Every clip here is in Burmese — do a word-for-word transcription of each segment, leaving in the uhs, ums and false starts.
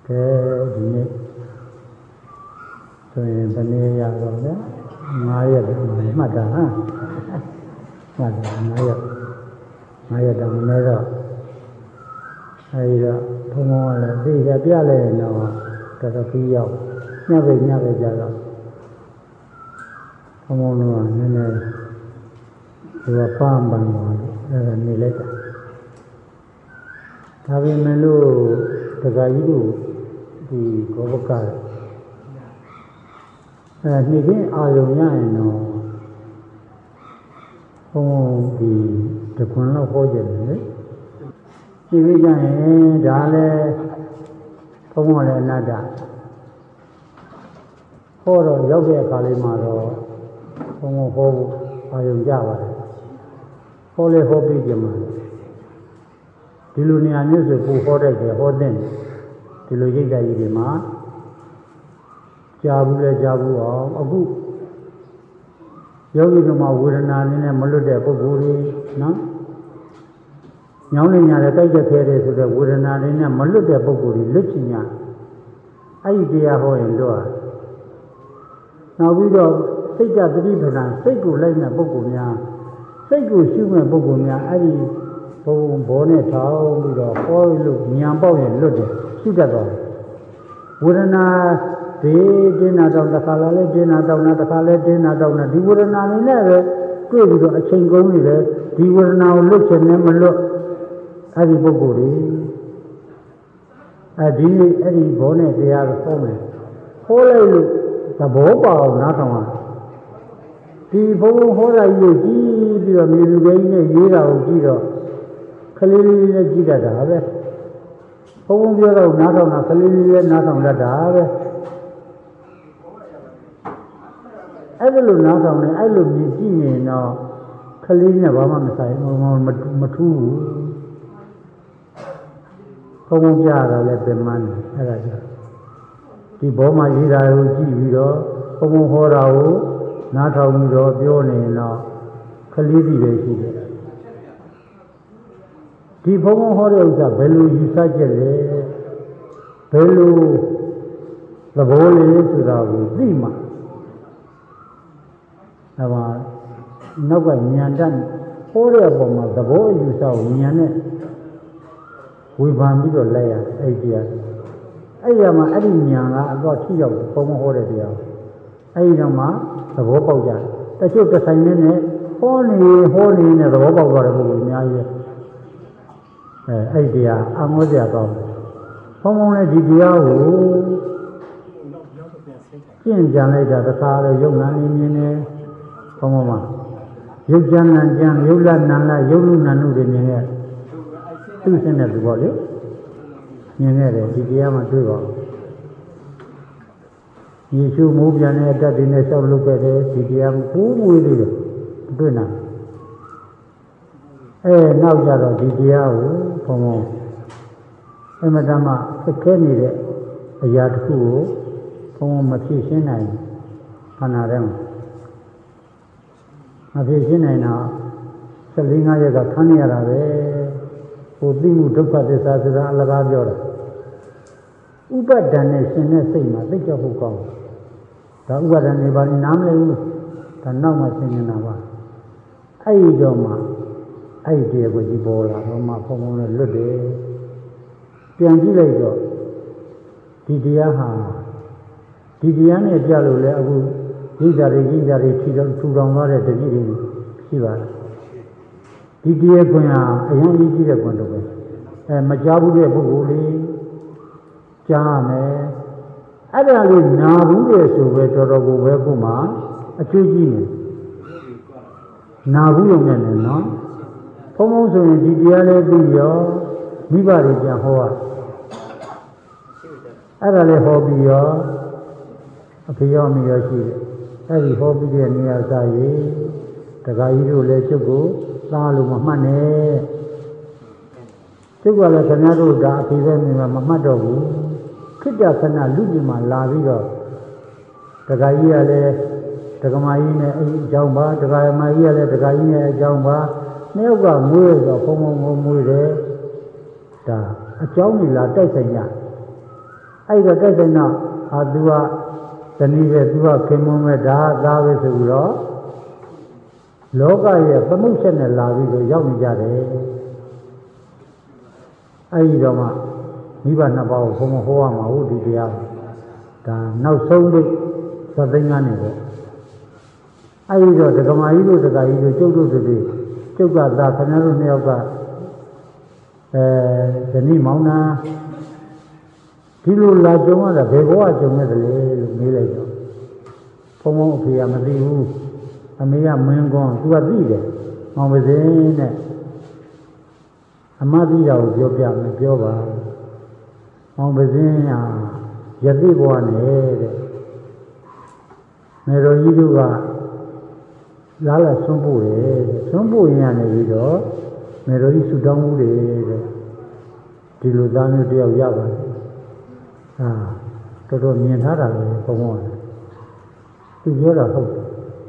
Cái gì nhỉ? Rồi bên này ya rồi đó, ngay ở đây mà đã, mà ngay ở ngay ở đâu này rồi, hay là không có là đi ra bia này nó cái đó phi nhau, nhà về nhà về giờ rồi, không có nữa nên là vừa farm bằng rồi, là mình lấy cả, tapi mình lu tegak itu di Kobakar. Này cái ai dùng nhá nó không thì được quan nó khó chịu đấy. Thì bây giờ này đã là không có là nada đã. Khó rồi giáo viên khai mà rồi không có khó ai dùng giá vậy. Khó lấy khó bị gì mà. Thì lúc này anh ấy sẽ khó đấy thì khó đến. Thì lúc ấy cái gì mà Jabu le jabu ao, aku yogi nama Vedana ni ne malu de pukuri, na? Nyau ni nyare kai je khere so de Vedana ni ne malu de pukuri luchi nya. Ai dia ho yin lo. Now pi do sait ja thati phana, sait ko lai na pukul nya, sait ko shu me pukul nya, ai bo bo ne thao pi do ho lu nyan pauk yin lut de, shu tat twa. Vedana Thế đến nào đâu đã khai lại đến nào đâu đã khai lại đến nào đâu là đi vừa nào này nè cứ đi rồi tranh công này đấy đi vừa nào lúc trên này mà lúc ai đi bốc bùi à đi ai đi bố này thì ai có này khó lấy lúc ta bố bảo nó không à thì bố khó là gì chỉ đi rồi mình cái này gì đâu chỉ rồi khai lấy là chỉ là đó vậy bố không biết đâu nó đâu là khai lấy nó không là đó vậy ai luôn nói rằng này ai luôn nhìn chỉ này nó khai lý này bảo mà mình sai mà mà mà thu không có giá là lấy tiền man hay là gì thì bảo mà gì ra rồi chỉ vì đó không có hoa đâu nói thằng gì đó biểu này nó khai lý gì đấy gì đấy thì không có hoa đâu sao phải lu gì sao chứ đấy phải lu là bảo lấy sự nào gì mà là mà nó phải nhận ra khó để bảo mà tập bố như sao nhận này quy phạm biết rồi lấy à ai kia ai giờ mà ai đi nhận là có chỉ dòng không có để điều ai giờ mà tập bố bao giờ ta chưa ta thấy nên này khó này khó này này tập bố bao giờ là bao nhiêu vậy ai kia ăn có gì không không có này thì điều chuyện chẳng lấy ra ta khai là dùng năng như này không mà yêu chân là chân yêu là năng là yêu luôn năng luôn để nghe tu sinh là được đấy nghe đấy thì kia mà tu vào Giêsu mua cái này ta đi này sau lúc cái đấy thì kia phú vui đi được tu nào ê nào giờ rồi thì kia không em mà ta mà cái cái này đấy giờ thu không mà chỉ xin này anh nào đấy mà phía trên này nó sẽ linh ngay cái khăn này là về cố tình một chút phát ra từ ra là bao nhiêu rồi, upadan này xin này xin mà thích cho phụ con, đó upadan này bao nhiêu năm rồi, thành năm mà xin nào mà, ai cho mà, ai để cái gì bỏ là mà không có là lướt đi, tiền gì lấy cho, đi đi à ha, đi đi à này giờ rồi là abu Đi ra đi đi ra đi thì đâu thu đồng vào để đi đi xí vào đi đi cái nhà anh đi đi cái quan đâu vậy mà cháu bố để bố bố đi cha mẹ ở đây là nhà bố để số về cho đâu bố về bố mà ở chỗ gì này nhà bố dùng này nó không muốn dùng đi đi ở đây đi vô mi bà đi cha hoa ở đây là hobby vô bây giờ mình giờ gì ai đi học bây giờ này sao vậy? Tất cả những điều này chúng tôi ta luôn mà mang nè, chúng tôi là cái nào đó đã thì về mình mà mang đâu, khi đó cái nào lúc gì mà làm gì đó, tất cả những này, tất cả mọi người này giàu mà, tất cả mọi người này tất cả những này giàu mà, nếu có mua rồi không có mua đấy, ta cháu này là trái sinh nhá, အဲ့တော့တိုက်ဆိုင်တော့အာသူကတနည်းပဲသူကခင်မုန်းမဲ့ဒါသားပဲဆိုပြီးတော့လောကရဲ့သမုတ်ချက်နဲ့လာပြီးတော့ရောက်နေကြတယ်အဲ့ဒီတော့မှမိဘနှစ်ပါးကိုဘုံမဟောရမှာဟုတ်ဒီတရားဒါနောက်ဆုံးပိတ်သသိန်းကနေပေါ့အဲ့ဒီတော့ဒကမာကြီးတို့ဒကာကြီးတို့ကျုပ်တို့တွေကျုပ်ကသာခင်ဗျားတို့နှစ်ယောက်ကအဲဇနီးမောင်နှံဒီလိုလာကြုံရတာဘယ်ဘဝကြုံရတယ်လဲလို့မေးလိုက်တော့ဘုံဘုံအဖေကမသိဘူးအမေကမင်းကွန်းသူကသိတယ်မောင်ပစင်းနဲ့အမသိတာကိုပြောပြမယ်ပြောပါမောင်ပစင်းဟာယသိဘဝနဲ့တဲ့မေတော်ကြီးတို့ကလာလာဆွန့်ပို့တယ်ဆွန့်ပို့ရင်ရနေပြီးတော့မေတော်ကြီးဆူတောင်းမှုတယ်တဲ့ဒီလိုသားမျိုးတယောက်ရပါတယ်ဟာတော်တော်မြင်ထားတာလေဘုံဘုံကသူပြောတာဟုတ်တယ်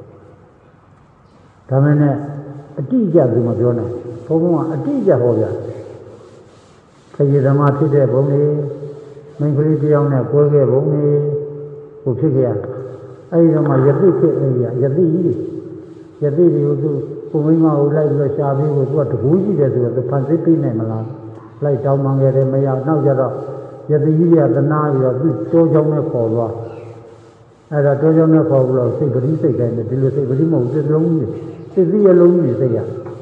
ဒါမနဲ့အတိအကျသူမပြောနိုင်ဘုံဘုံကအတိအကျဟောပြခရီးသမားဖြစ်တဲ့ဘုံလေးမိန်းကလေးတယောက်နဲ့ကိုယ်ခဲ့ဘုံလေးကိုဖြစ်ခဲ့ရအဲဒီတော့မှယသိဖြစ်နေရယသိကြီးယသိတွေကိုသူကိုမိန်းမကိုလိုက်ပြီးတော့ရှာပြီးကိုသူကတကူးကြည့်တယ်ဆိုတော့သူဖန်ဆင်းပြနိုင်မလားလိုက်တောင်းပန်ခဲ့တယ်မရနောက်ကြတော့ယသိကြီးကသနာပြီးတော့သူတိုးချောင်းနဲ့ခေါ်သွားအဲ့ဒါတိုးချောင်းနဲ့ခေါ်ပြီးတော့စိတ်ပရိစိတ်တိုင်းနဲ့ဒီလိုစိတ်ပရိမဟုတ်စိတ်လုံးကြီးစိတ်စည်းရလုံးကြီးစိတ်ရ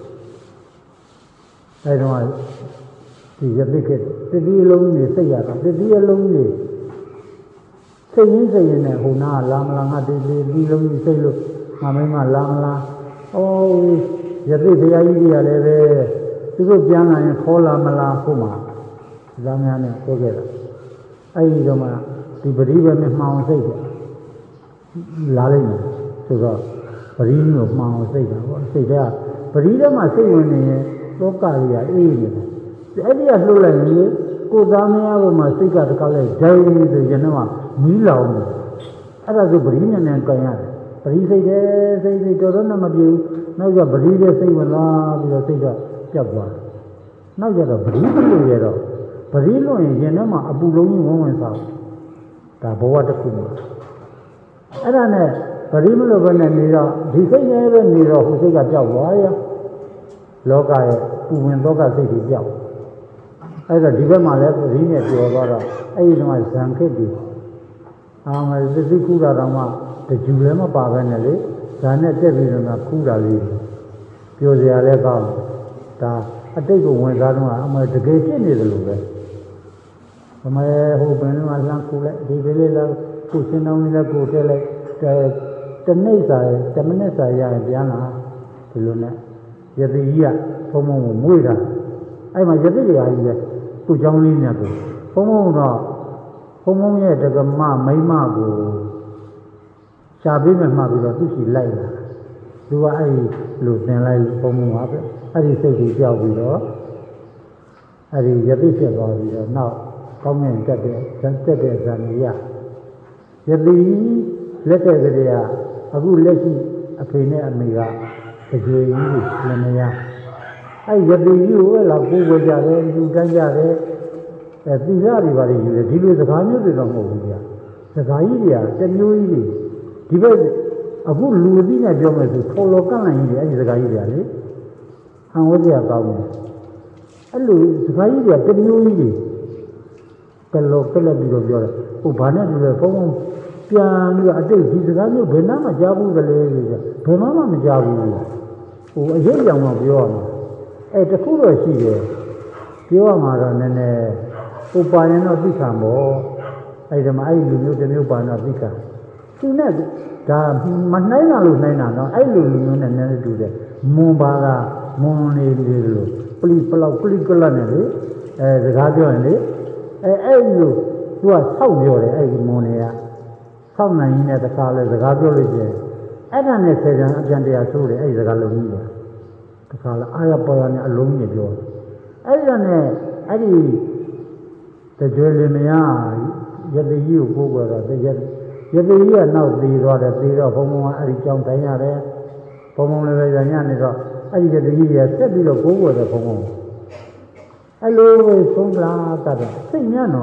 အဲ့တော့ဒီယသိခေစိတ်စည်းလုံးကြီးစိတ်ရတာစိတ်စည်းရလုံးကြီးစိတ်ရင်းစိတ်ရင်းနဲ့ဟိုနာလာမလားငါဒီဒီဒီလုံးကြီးစိတ်လို့ငါမင်းမလာမလားအိုးယသိဘုရားကြီးကြီးရလည်းပဲသူတို့ပြန်လာရင်ခေါ်လာမလားခုမှဇာများနဲ့ပြောခဲ့တာအဲ့ဒီတော့မှဒီပရိပဲမမှောင်စိတ်တယ်လာလိုက်မယ်ဆိုတော့ပရိမျိုးမှောင်စိတ်တာပေါ့စိတ်ကပရိထဲမှာစိတ်ဝင်နေရင်သောကကြီးကအေးနေတယ်အဲ့ဒီကလှုပ်လိုက်ရင်ကိုယ်သားမယားဘုံမှာစိတ်ကတကောက်လိုက်ဒိုင်းဆိုရင်တော့မီးလောင်တယ်အဲ့ဒါဆိုပရိနဲ့နဲ့ကြံရတယ်ပရိစိတ်တယ်စိတ်စိတ်တော်တော်နဲ့မပြေဘူးနောက်ကပရိတဲ့စိတ်ဝင်လာပြီးတော့စိတ်ကပြတ်သွားတယ်နောက်ကြတော့ပရိမလို့ရတော့ပရိလွန်ရင်ရင်ထဲမှာအပူလုံးကြီးဝန်းဝင်စားဒါဘဝတစ်ခုမှာအဲ့ဒါနဲ့ပရိမလို့ပဲနဲ့နေတော့ဒီစိတ်နဲ့ပဲနေတော့ဟိုစိတ်ကပြောက်သွားရောလောကရဲ့ပူဝင်သောကစိတ်တွေပြောက်အဲ့တော့ဒီဘက်မှာလည်းပရိနဲ့ပြောသွားတော့အဲ့ဒီတော့ဇံခစ်တွေအာမသတိခုတာတော့မှတကြူလည်းမပါပဲနဲ့လေဇာနဲ့တက်ပြီးတော့ခူးတာလေးပြောစရာလည်းကောင်းဒါအတိတ်ကိုဝင်စားတော့အမှတကယ်ဖြစ်နေတယ်လို့ပဲအမေဟိုဘယ်တော့မှလမ်းခုလိုက်ဒီပဲလေးလည်းခုစင်းအောင်လေးလည်းကိုတက်လိုက်တနေ့စာတမနစ်စာရရင်ပြန်လာဒီလိုနဲ့ယတိကြီးကဘုံဘုံကိုမွေးတာအဲ့မှာယတိကြီးကကြီးပဲသူ့เจ้าလေးနဲ့ကိုဘုံဘုံတော့ဘုံဘုံရဲ့တက္ကမမိမကိုရှားပေးမှမှပြီးတော့သူ့ရှိလိုက်လာသူကအဲ့လိုသင်လိုက်ဘုံဘုံပါပဲအဲ့ဒီစိတ်ကြီးကြောက်ပြီးတော့အဲ့ဒီယတိဖြစ်သွားပြီးတော့နောက်ကောင်းမြင်တက်တဲ့တက်တဲ့ဇာနေရယတိလက်တဲ့ကလေးကအခုလက်ရှိအဖေနဲ့အမေကကြွေကြီးကိုလည်းမရအဲ့ယတိကြီးကိုလည်းကိုယ်ကိုကြတယ်လူတန်းကြတယ်အဲသီလတွေပါလေယူတယ်ဒီလိုစကားမျိုးတွေတော့မဟုတ်ဘူးကြာစကားကြီးတွေကတစ်မျိုးကြီးတွေဒီဘက်အခုလူအသိနဲ့ပြောမယ်ဆိုထော်လောကန့်လိုက်ကြီးတွေအဲ့ဒီစကားကြီးတွေကလေဟန်ဝတ်ရကောင်းတယ်အဲ့လိုစကားကြီးတွေကတစ်မျိုးကြီးတွေကလောကလည်းပြီးတော့ပြောတယ်ဟိုဘာနဲ့တူလဲဖုန်းပြန်ပြီးတော့အတိတ်ဒီစကားမျိုးဘယ်နှမှကြားဘူးကလေးဆိုဘယ်မှမကြားဘူးဟိုအရေးကြောင်တော့ပြောရမှာအဲတခုတော့ရှိတယ်ပြောရမှာတော့နည်းနည်းဟိုပါရင်တော့သိခံပေါ့အဲ့ဒီမှာအဲ့ဒီလူမျိုးတစ်မျိုးပါတော့သိခံသူနဲ့ဒါမနှိုင်းတာလို့နှိုင်းတာနော်အဲ့လိုလူမျိုးနဲ့နည်းနည်းတူတယ်မွန်ပါကမွန်နေလေလို့ပလိပလောက်ပလိကလနဲ့လေအဲစကားပြောရင်လေအဲအဲ့လိုသူကဆောက်ပြောတယ်အဲ့ဒီမွန်တွေကဆောက်နိုင်ရင်းနဲ့တခါလဲစကားပြောလို့ကျအဲ့ဒါနဲ့ဆယ်ကြံအပြန်တရားဆိုးတယ်အဲ့ဒီစကားလုံးကြီးတယ်တခါလဲအာရပေါ်ရနဲ့အလုံးကြီးပြောအဲ့ဒါနဲ့အဲ့ဒီတကြွလေမရယတိကြီးကိုပို့ကြတော့တကြယတိကြီးကနောက်သေးသွားတယ်သေးတော့ဘုံဘုံကအဲ့ဒီကြောင်တိုင်းရတယ်ဘုံဘုံလည်းပဲညနေတော့အဲ့ဒီယတိကြီးကဆက်ပြီးတော့ပို့ကြတယ်ဘုံဘုံအဲ့လိုပဲဆုံးလာတတ်တယ်စိတ်ညံ့တော့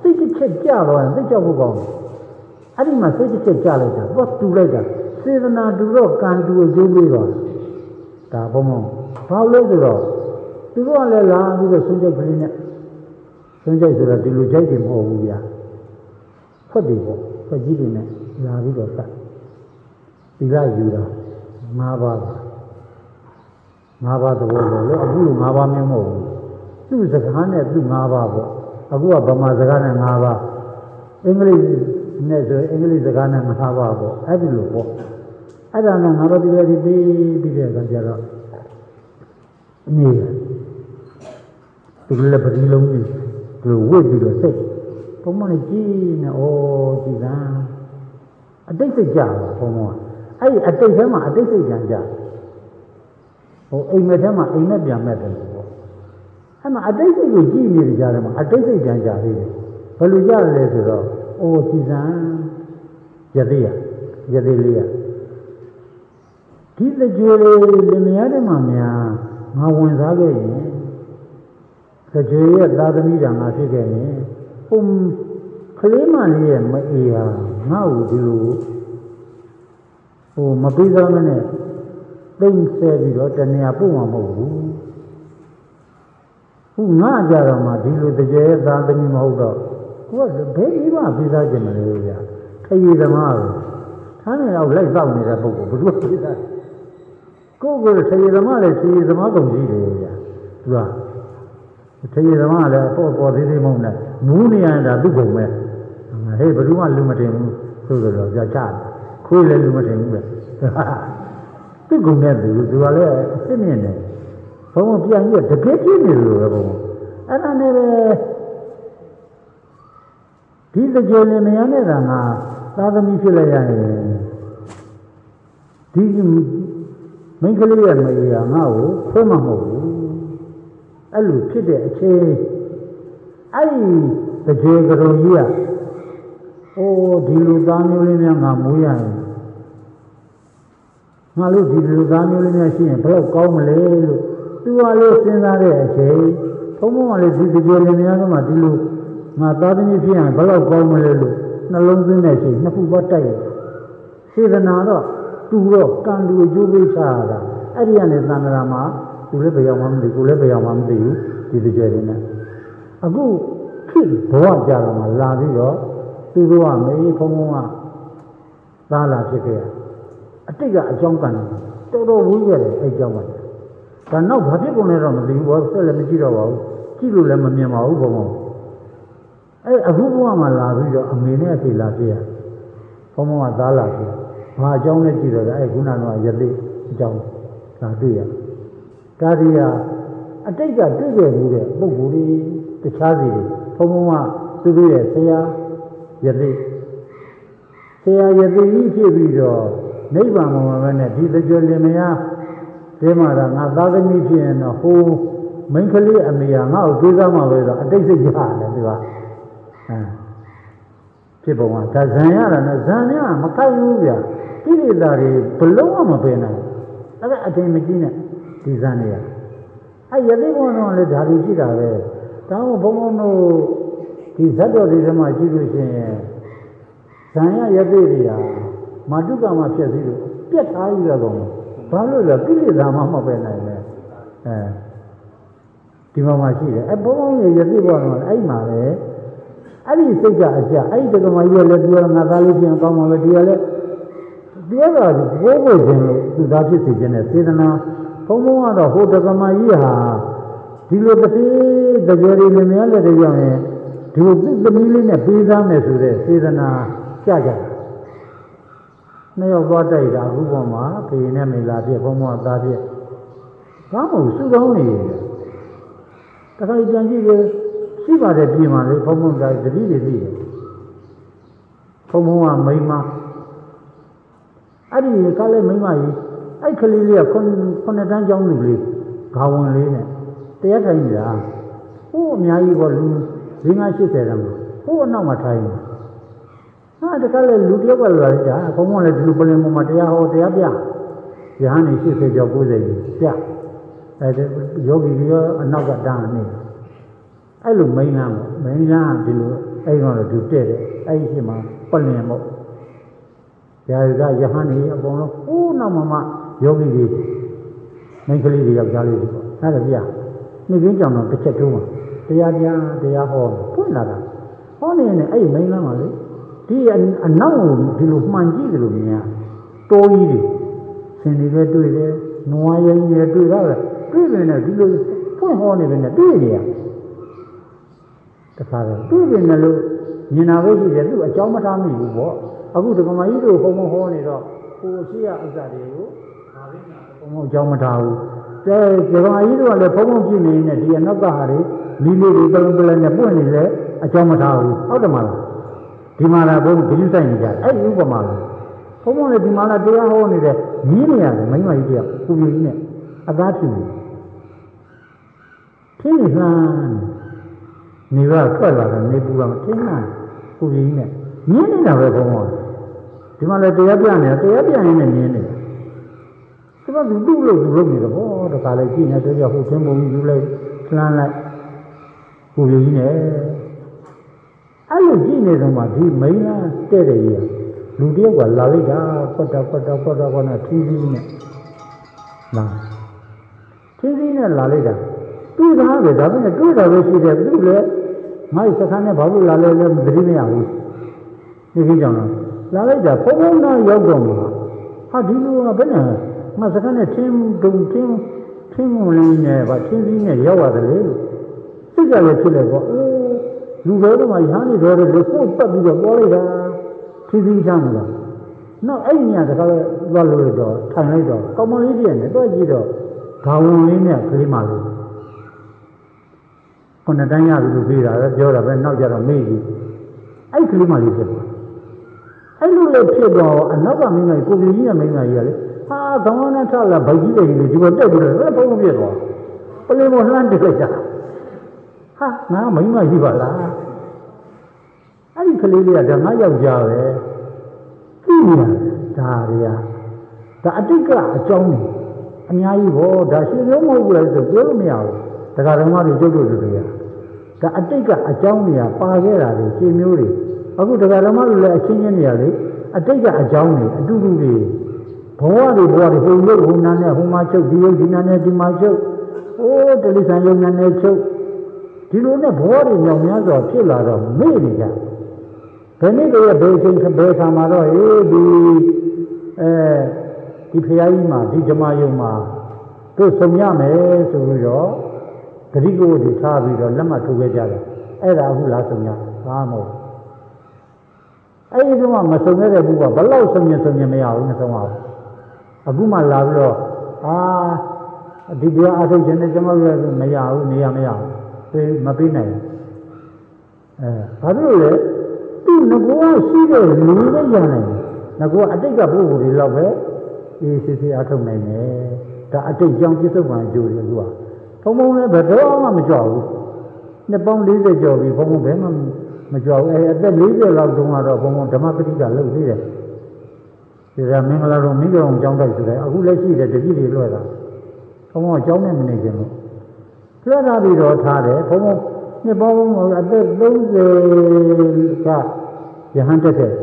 စိတ်တစ်ချက်ကြတော့စိတ်ကြောက်ဖို့ကောင်းအဲ့ဒီမှာစိတ်တစ်ချက်ကြလိုက်တာတော့တူလိုက်တာစေတနာတူတော့ကံတူအကျိုးပေးတော့ဒါဘုံဘုံဘာလို့လဲဆိုတော့သူတို့ကလည်းလာပြီးတော့ဆုံးချက်ကလေးနဲ့ဆုံးချက်ဆိုတော့ဒီလိုကြိုက်တယ်မဟုတ်ဘူးဗျာဖွက်တယ်ပေါ့ဖွက်ကြီးတွေနဲ့လာပြီးတော့စသီလယူတာ၅ပါး၅ပါးသဘောလို့လေအခုလို၅ပါးမျိုးမဟုတ်ဘူးသူ့စကားနဲ့သူ့၅ပါးပေါ့အခုကဗမာစကားနဲ့၅ပါးအင်္ဂလိပ်နဲ့ဆိုအင်္ဂလိပ်စကားနဲ့၅ပါးပေါ့အဲ့ဒီလိုပေါ့အဲ့ဒါနဲ့ငါတို့ဒီလိုဒီပြီးပြီးတဲ့အခါကျတော့နေသူလည်းပတိလုံးကြီးသူဝိတ်ပြီးတော့စိတ်ဘုံမနဲ့ကြည့်နေဩကြည်သာအတိတ်စိတ်ကြပါဘုံမောအဲ့ဒီအတိတ်ထဲမှာအတိတ်စိတ်ကြံကြဟိုအိမ်မက်ထဲမှာအိမ်မက်ပြန်မဲ့တယ်ပေါ့အဲ့မှာအတိတ်စိတ်ကိုကြည့်နေကြတယ်မှာအတိတ်စိတ်ကြံကြသေးတယ်ဘယ်လိုကြရလဲဆိုတော့ဩကြည်သာရသေးရရသေးလေးရဒီတကြွေလေးလင်မယားတဲ့မှာများငါဝင်စားခဲ့ရင်တကြွေရဲ့သာသမီတာငါဖြစ်ခဲ့ရင်ပုံကလေးမလေးရဲ့မအေးဟာငါ့ကိုဒီလိုဟိုမပြီးသားမနဲ့သိမ့်ဆဲပြီးတော့တဏှာပို့မှာမဟုတ်ဘူးခုငါကြတော့မှဒီလိုတကြွေရဲ့သာသမီမဟုတ်တော့ကိုကဘယ်ဒီမှပြီးသားခြင်းမလဲဗျာခရီးသမားပဲထားနေတော့လိုက်စောက်နေတဲ့ပုဂ္ဂိုလ်ဘယ်သူပြီးသားကိုယ်ကိုယ်ထေရသမားလည်းထေရသမားကုန်ကြီးတယ်ဗျာသူကထေရသမားလည်းပေါ်ပေါ်သေးသေးမဟုတ်နဲ့နူးနေရတာသူ့ကုန်ပဲဟေးဘယ်သူမှလူမတင်ဘူးဆိုတော့ကြာချခွေးလည်းလူမတင်ဘူးပဲသူ့ကုန်နဲ့သူသူကလည်းအစ်မြင့်နေဘုံပြန်ပြီးတကယ်ကြီးနေလို့ပဲဘုံအဲ့ဒါနဲ့ပဲဒီတကြိမ်လည်းမရနဲ့တာငါသာသမီဖြစ်လိုက်ရရင်ဒီမိန်းကလေးရဲ့မေးရငါ့ကိုခွဲမမဟုတ်ဘူးအဲ့လိုဖြစ်တဲ့အချိန်အဲ့ဒီတကြွေကတော်ကြီးကအိုးဒီလူသားမျိုးလေးများငါမွေးရရင်ငါလို့ဒီလူသားမျိုးလေးများရှိရင်ဘယ်တော့ကောင်းမလဲလို့သူကလေးစဉ်းစားတဲ့အချိန်ဘုံဘုံကလေးဒီတကြွေလေးများကမှဒီလိုငါသားသမီးဖြစ်ရင်ဘယ်တော့ကောင်းမလဲလို့နှလုံးသွင်းတဲ့အချိန်နှစ်ခုပါတိုက်ရစေတနာတော့သူတော့ကံလူအကျိုးပေးချတာအဲ့ဒီကနေသံဃာမှာသူလည်းဘယ်ရောက်မှမသိကိုလည်းဘယ်ရောက်မှမသိဘူးဒီတကြွယ်နေအခုဖြစ်ဘဝကြာတော့မှလာပြီးတော့သူတို့ကမေးဖုံဖုံကသားလာဖြစ်ခဲ့အတိတ်ကအကြောင်းကံတော်တော်ဝေးရတယ်အဲ့ကြောင်းကဒါနောက်ဘာဖြစ်ကုန်လဲတော့မသိဘူးဘောဆက်လည်းမကြည့်တော့ပါဘူးကြည့်လို့လည်းမမြင်ပါဘူးဘုံဘုံအဲ့အခုဘဝမှာလာပြီးတော့အမေနဲ့အဖေလာဖြစ်ရဘုံဘုံကသားလာဖြစ်ဘာအကြောင်းလဲကြည့်တော့အဲ့ခုနကတော့ယသိအကြောင်းသာတွေ့ရဒါဒီဟာအတိတ်ကတွေ့ခဲ့မှုတဲ့ပုံကိုယ်လေးတခြားစီတွေဘုံဘုံကသူတို့ရဲ့ဆရာယသိဆရာယသိကြီးဖြစ်ပြီးတော့နိဗ္ဗာန်မှာပဲနဲ့ဒီတကြွလင်မယားဒီမှာတော့ငါသားသမီးဖြစ်ရင်တော့ဟိုမိန်းကလေးအမေကငါ့ကိုတွေးစားမှာပဲတော့အတိတ်စိတ်ရတယ်သူကအဲဖြစ်ပုံကဒါဇံရတာနဲ့ဇံရမကိုက်ဘူးဗျာကိလေသာတွေဘလုံးဝမပင်နိုင်အဲ့ဒါအချိန်မကြီးနဲ့ဒီဇံတွေကအဲ့ရတိဘုံတော်လည်းဒါတွေရှိတာပဲဒါမှဘုံဘုံတို့ဒီဇတ်တော်တွေထဲမှာကြည့်လို့ရှိရင်ဇံရရတိတွေဟာမာတုကမှာဖြစ်သေးလို့ပြက်ထားကြီးရကုန်ဘာလို့လဲကိလေသာမှမပင်နိုင်လဲအဲဒီမှာမှရှိတယ်အဲဘုံဘုံရဲ့ရတိဘုံတော်အဲ့မှာလေအဲ့ဒီစိတ်ကအကြအဲ့ဒီတက္ကမကြီးကလည်းပြောငါသားလေးပြန်ကောင်းမှာပဲဒီကလည်းပြောတာဘိုးဘိုးချင်းလို့သူသားဖြစ်စေခြင်းနဲ့စေတနာဘုံဘုံကတော့ဟိုတက္ကမကြီးဟာဒီလိုတစ်သေးတကြွယ်တွေမြင်ရတဲ့ကြောင့်ရင်ဒီလိုသူ့သမီးလေးနဲ့ပေးစားမယ်ဆိုတဲ့စေတနာကြကြနှစ်ယောက်သွားတိုက်တာအခုပေါ်မှာဖေနဲ့မေလာပြဘုံဘုံကသားပြဘာမှမစုကောင်းနေတယ်တခါပြန်ကြည့်ကြရှိပါတယ်ပြင်ပါလေဘုံဘုံကတတိတွေသိတယ်ဘုံဘုံကမိန်းမအဲ့ဒီကလည်းမိန်းမကြီးအဲ့ကလေးလေးကခုနှစ်တန်းကျောင်းလူလေးဂါဝင်လေးနဲ့တရားထိုင်နေတာဟိုအများကြီးပေါ့လူ၄၅၈၀တန်းမှာဟိုအနောက်မှာထိုင်နေဟာတခါလေလူတယောက်ကလာလိုက်တာဘုံဘုံလည်းဒီလိုပလင်ပေါ်မှာတရားဟောတရားပြရဟန်းနေ၈၀ကျော်၉၀ကြီးပြအဲဒီယောဂီတွေရောအနောက်ကတန်းနေအဲ့လိုမိန်းလမ်းပေါ့မိန်းလမ်းကဒီလိုအဲ့တော့သူတဲ့တယ်အဲ့ဒီမှာပလင်မို့ရာဇာယဟန်ကြီးအကုန်လုံးအိုးနောက်မှမှယောဂီတွေမိန်းကလေးတွေယောက်ျားလေးတွေပေါ့အဲ့ဒါပြနေကင်းကြောင်တော့တစ်ချက်တိုးမှာတရားပြတရားဟောဖွင့်လာတာဟောနေနေအဲ့မိန်းလမ်းမှာလေဒီအနောက်ကိုဒီလိုမှန်ကြည့်တယ်လို့မြင်ရတိုးကြီးတွေဆင်တွေလည်းတွေ့တယ်နွားရင်းတွေတွေ့တော့တွေ့နေတယ်ဒီလိုဖွင့်ဟောနေတယ်နဲ့တွေ့နေရတခါတော့တွေ့နေတယ်လို့မြင်တာပဲရှိတယ်သူအကြောင်းမထားမိဘူးပေါ့အခုဒကမကြီးတို့ဘုံဘုံဟောနေတော့ကိုရှိရဥစ္စာတွေကိုဒါပဲညာဘုံဘုံအကြောင်းမထားဘူးတဲ့ဒကမကြီးတို့ကလည်းဘုံဘုံကြည့်နေနေဒီအနောက်ကဟာတွေလီလေးတွေပလပလနဲ့ပွင့်နေလေအကြောင်းမထားဘူးဟုတ်တယ်မလားဒီမှာလာဘုံဂရုစိုက်နေကြအဲ့ဒီဥပမာလို့ဘုံဘုံလည်းဒီမှာလာတရားဟောနေတယ်မြင်းနေရတယ်မိမကြီးတယောက်ကိုကြီးနဲ့အသားဖြူနေထင်းနေလှမ်းနေကထွက်လာတယ်နေပူကမထင်းလှမ်းကိုကြီးနဲ့မြင်းနေတာပဲဘုံဘုံဒီမှာလည်းတရားပြနေတရားပြနေနဲ့မြင်းနေသူကသူ့လို့သူလုပ်နေတော့ဘောတခါလေကြည့်နေတော့ဟိုထင်းပုံယူလိုက်လှမ်းလိုက်ကိုကြီးနဲ့အဲ့လိုကြည့်နေတော့မှဒီမိန်းလားတဲ့တယ်ကြီးလူတယောက်ကလာလိုက်တာကွတ်တော့ကွတ်တော့ကွတ်တော့ကွတ်တော့ထီးထီးနဲ့လာထီးထီးနဲ့လာလိုက်တာတွေ့တာပဲဒါပေမဲ့တွေ့တာပဲရှိတယ်သူလည်းငါ့စခန်းနဲ့ဘာလို့လာလဲလဲမသိမရဘူးဒီကြီးကြောင့်လာလိုက်တာဖုံးဖုံးတော့ရောက်တော့မှာဟာဒီလိုကဘယ်နဲ့မစခန်းနဲ့ထင်းဒုံထင်းထင်းမလေးနဲ့ဗာထင်းစည်းနဲ့ရောက်ရတယ်လေစိတ်ကလည်းဖြစ်လေပေါ့အေးလူတော်တို့မှရဟန်းနေတော်တယ်လို့ကိုယ်ပတ်ပြီးတော့ပေါ်လိုက်တာထင်းစည်းချမ်းလားနောက်အဲ့ညတခါလဲသွားလို့တော့ထိုင်လိုက်တော့ကောင်းမလေးပြည့်နေတော့ကြည့်တော့ဂါဝန်လေးနဲ့ကလေးမလေးခုနှစ်တန်းရပြီလို့ပြေးတာပဲပြောတာပဲနောက်ကြတော့မေ့ကြီးအဲ့ကလေးမလေးဖြစ်သွားအဲ့လိုလေဖြစ်တော့အနောက်ကမင်းကြီးကိုကြီးကြီးနဲ့မင်းကြီးကလေဟာခေါင်းနဲ့ထလာဗိုက်ကြီးတွေဒီကိုတက်ပြီးတော့ဘုံပြည့်သွားပလင်မလှမ်းတက်လိုက်တာဟာငါမိမရှိပါလားအဲ့ဒီကလေးလေးကဒါငါယောက်ျားပဲကြည့်ရဒါတွေကဒါအတိတ်ကအကြောင်းကြီးအများကြီးဟောဒါရှင်လုံးမဟုတ်ဘူးလေဆိုပြောလို့မရဘူးတရားဓမ္မတွေကျုပ်တို့တွေကဒါအတိတ်ကအကြောင်းတွေကပါခဲ့တာတွေရှင်မျိုးတွေအခုတရားဓမ္မတွေလည်းအချင်းချင်းနေရလေအတိတ်ကအကြောင်းတွေအတူတူတွေဘဝတွေဘဝတွေဟိုရုပ်ဟိုနာနဲ့ဟိုမှာချုပ်ဒီရုပ်ဒီနာနဲ့ဒီမှာချုပ်ဟိုတလိဆန်ရုပ်နာနဲ့ချုပ်ဒီလိုနဲ့ဘဝတွေညောင်များစွာဖြစ်လာတော့မေ့နေကြဘယ်နည်းတည်းဘယ်ချိန်ဘယ်ခါမှာတော့ဟေးဒီအဲဒီဖရာကြီးမှာဒီဓမ္မယုံမှာတို့ဆုံရမယ်ဆိုပြီးတော့ဂရိကိုတွေထားပြီးတော့လက်မှတ်ထိုးခဲ့ကြတယ်အဲ့ဒါအခုလားဆုံရဘာမဟုတ်အဲ့ဒီတော့မဆုံရတဲ့ဘူးကဘလောက်ဆုံရဆုံရမရဘူးမဆုံအောင်အခုမှလာပြီးတော့အာဒီတရားအထုတ်ခြင်းနဲ့ကျွန်တော်လည်းမရဘူးနေရမရဘူးမပေးနိုင်အဲဘာလို့လဲသူငကောရှိတဲ့လူပဲရနိုင်တယ်ငကောအတိတ်ကပုဂ္ဂိုလ်တွေလောက်ပဲအေးစစ်စစ်အထုတ်နိုင်တယ်ဒါအတိတ်ကြောင့်ပြစ္ဆုတ်ပံအကျိုးတွေသူကဘုံဘုံလည်းဘယ်တော့မှမကြွဘူးနှစ်ပေါင်း၄၀ကျော်ပြီဘုံဘုံဘယ်မှမကြွဘူးအဲအသက်၄၀လောက်တုန်းကတော့ဘုံဘုံဓမ္မပဋိကလုပ်သေးတယ်ဒီကမင်္ဂလာတော်မိဂုံကျောင်းတိုက်ဆိုတယ်အခုလည်းရှိတယ်တပည့်တွေလွှဲတာဘုံဘုံကျောင်းနဲ့မနေကြဘူးလွှဲတာပြီးတော့ထားတယ်ဘုံဘုံနှစ်ပေါင်းအသက်၃၀ကယဟန်တက်တယ်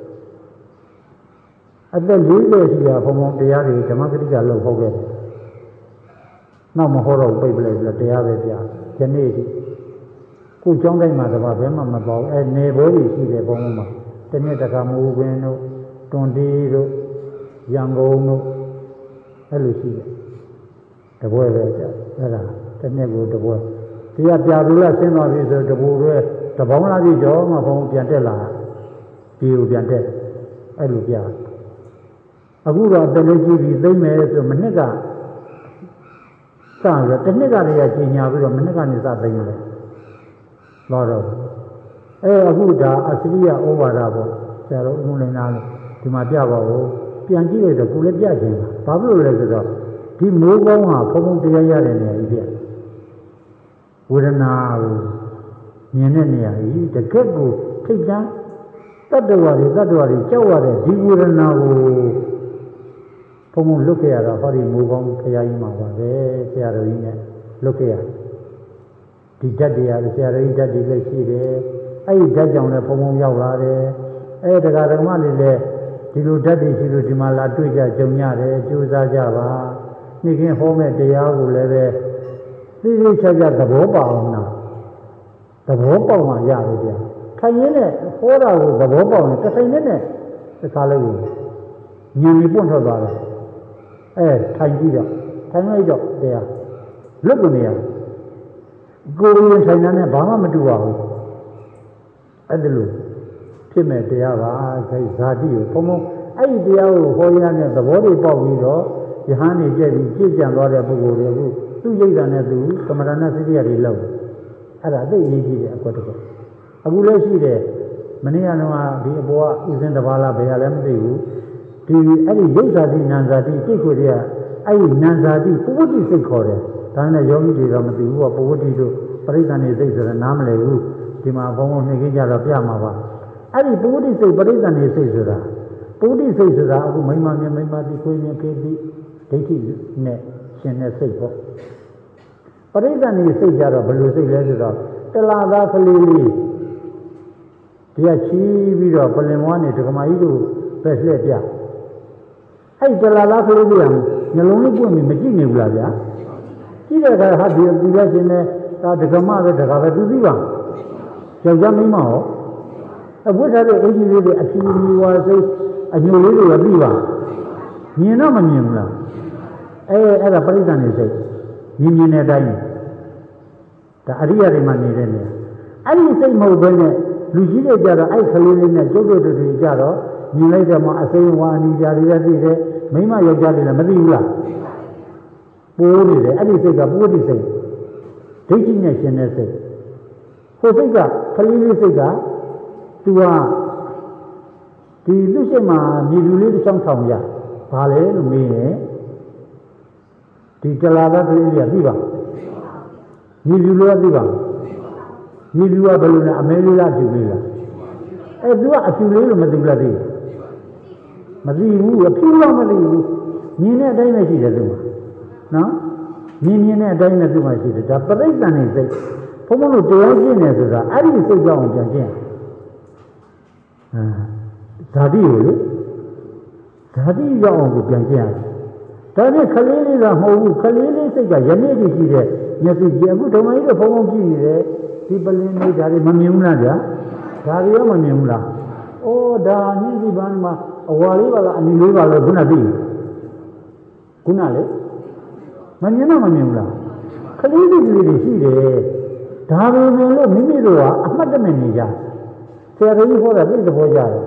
အသက်၄၀ရှိတာဘုံဘုံတရားတွေဓမ္မပဋိကလုပ်ဟုတ်ခဲ့တယ်နောက်မဟောတော့ပြိပလိုက်ပြီးတရားပဲပြဒီနေ့ဒီကိုကျောင်းတိုင်းမှာတပါဘဲမှမပေါ့အဲနေဘိုးကြီးရှိတယ်ဘုံဘုံမှာတနေ့တခါမဟုတ်ခွင်းတို့တွန်တီးတို့ရန်ကုန်တို့အဲ့လိုရှိတယ်တပွဲပဲကြအဲ့ဒါတနေ့ကိုတပွဲဒီကပြသူလားဆင်းသွားပြီဆိုတဘူတွေတပေါင်းလာပြီကျော်မှဘုံပြန်တက်လာဒီကိုပြန်တက်အဲ့လိုပြအခုတော့တလေးကြီးပြီးသိမ့်မယ်ဆိုမနှစ်ကစရတနှစ်ကလေးကကျင်ညာပြီးတော့မနှစ်ကနေစသိမ့်တယ်တော့တော့အဲအခုဒါအစရိယဩဝါဒပေါ့ဆရာတော်ဦးလင်းသားလို့ဒီမှာပြပါဦးပြန်ကြည့်လိုက်တော့ကိုလည်းပြချင်တာဘာဖြစ်လို့လဲဆိုတော့ဒီမိုးကောင်းဟာဘုံဘုံတရားရတဲ့နေရာကြီးပြဝေဒနာကိုမြင်တဲ့နေရာကြီးတကယ့်ကိုထိတ်တန်းတတ္တဝါတွေတတ္တဝါတွေကြောက်ရတဲ့ဒီဝေဒနာကိုဘုံဘုံလွတ်ခဲ့ရတော့ဟောဒီမိုးကောင်းခရာကြီးမှာပါပဲဆရာတော်ကြီးနဲ့လွတ်ခဲ့ရဒီဓာတ်တရားဆရာတော်ကြီးဓာတ်တွေလည်းရှိတယ်အဲ့ဒီဓာတ်ကြောင့်လည်းဘုံဘုံရောက်လာတယ်အဲ့တရားဓမ္မတွေလည်းဒီလိုဓာတ်တွေရှိလို့ဒီမှာလာတွေ့ကြကြုံရတယ်ကြိုးစားကြပါနေ့ကင်းဟောမဲ့တရားကိုလည်းပဲသိသိချာချာသဘောပေါက်အောင်လားသဘောပေါက်မှရတယ်ဗျာထိုင်ရင်းနဲ့ဟောတာကိုသဘောပေါက်ရင်တစ်ချိန်နဲ့နဲ့တစ်ခါလေးကိုဉာဏ်ကြီးပွင့်ထွက်သွားတယ်အဲထိုင်ကြည့်တော့ထိုင်လိုက်တော့တရားလွတ်ကုန်နေရကိုယ်ရင်ထိုင်တာနဲ့ဘာမှမတူပါဘူးအဲ့ဒါလို့ဖြစ်မဲ့တရားပါခိုင်ဇာတိကိုဘုံဘုံအဲ့ဒီတရားကိုဟောရတဲ့သဘောတွေပေါက်ပြီးတော့ယဟန်နေကြက်ပြီးကြည်ကြံသွားတဲ့ပုဂ္ဂိုလ်တွေကိုသူ့ရိတ်တာနဲ့သူကမ္မဋ္ဌာန်းစိတ္တရတွေလောက်အဲ့ဒါအသိအရေးကြီးတဲ့အကွက်တစ်ကွက်အခုလည်းရှိတယ်မနေ့ကတော့ဒီအပေါ်ကဥစဉ်တစ်ပါးလားဘယ်ဟာလည်းမသိဘူးဒီအဲ့ဒီရိတ်ဇာတိနံဇာတိတိတ်ခွေတွေကအဲ့ဒီနံဇာတိပုဝတ္တိစိတ်ခေါ်တယ်ဒါနဲ့ယောဂီတွေတော့မသိဘူးကပုဝတ္တိတို့ပရိသန္တိစိတ်ဆိုတာနားမလည်ဘူးဒီမှာဘုံဘုံနှိမ့်ကြတော့ပြမှာပါအဲ့ဒီပုဝတ္တိစိတ်ပရိသန္တိစိတ်ဆိုတာပုဝတ္တိစိတ်ဆိုတာအခုမိမ္မာမြမိမ္မာတိခွေးမြခေတိဒိဋ္ဌိနဲ့ရှင်တဲ့စိတ်ပေါ့ပရိသန္တိစိတ်ကြတော့ဘယ်လိုစိတ်လဲဆိုတော့တလာသားကလေးလေးတရားချီးပြီးတော့ပလင်မွားနေဒကမာကြီးတို့ပဲလှည့်ပြအဲ့တလာသားကလေးလေးကနှလုံးလေးပွင့်ပြီးမကြည့်နေဘူးလားဗျာကြည့်တဲ့အခါဟာဒီဒီလက်ရှင်နဲ့ဒါဒကမပဲဒကာပဲသူသိပါယောက်ျားမိန်းမရောအဝတ်ထားတဲ့အင်ကြီးလေးတွေအချီမီဝါစိတ်အညိုလေးတွေကသိပါမြင်တော့မမြင်ဘူးလားအဲအဲ့ဒါပရိသန္တိစိတ်မြင်မြင်တဲ့အတိုင်းဒါအရိယာတွေမှနေတဲ့နေရာအဲ့ဒီစိတ်မဟုတ်ဘဲနဲ့လူကြီးတွေကြတော့အဲ့ခလေးလေးနဲ့ကျုပ်တို့တွေကြတော့မြင်လိုက်တယ်မှာအစိမ်းဝါနီကြတွေလည်းသိတယ်မိမယောက်ျားတွေလည်းမသိဘူးလားပိုးနေတယ်အဲ့ဒီစိတ်ကပိုးတိစိတ်ဒိဋ္ဌိနဲ့ရှင်တဲ့စိတ်ဟိုစိတ်ကခလေးလေးစိတ်ကသူကဒီလူရှိမှမြေလူလေးတစ်ချောင်းထောင်ရဘာလဲလို့မေးရင်ဒီတလာသားကလေးလေးကသိပါမြေလူလေးကသိပါမြေလူကဘယ်လိုလဲအမဲလေးလားဖြူလေးလားအဲသူကအဖြူလေးလို့မသိဘူးလားသိမသိဘူးအဖြူတော့မသိဘူးမြင်တဲ့အတိုင်းပဲရှိတယ်သူကနော်မြင်မြင်တဲ့အတိုင်းနဲ့သူမှရှိတယ်ဒါပရိသန္တိစိတ်ဘုံဘုံတို့တရားကျင့်နေဆိုတာအဲ့ဒီစိတ်ကြောင့်ပြန်ကျင့်အာဇာတိကိုလေဇာတိရောက်အောင်ကိုပြန်ကျင့်ရတယ်ဒါနဲ့ခလေးလေးကမဟုတ်ဘူးခလေးလေးစိတ်ကယနေ့တည်းရှိတဲ့မျက်စိကြည့်အခုဓမ္မကြီးတို့ဘုံဘုံကြည့်နေတယ်ဒီပလင်းလေးဒါတွေမမြင်ဘူးလားဗျာဒါတွေရောမမြင်ဘူးလားဩဒါညှိစီပန်းမှာအဝါလေးပါလားအနီလေးပါလားခုနသိခုနလေမမြင်တော့မမြင်ဘူးလားခလေးလေးကလေးတွေရှိတယ်ဒါပေမဲ့လို့မိမိတို့ကအမှတ်တမဲ့နေကြဆရာကြီးဟောတာသိတဲ့ဘောကြတယ်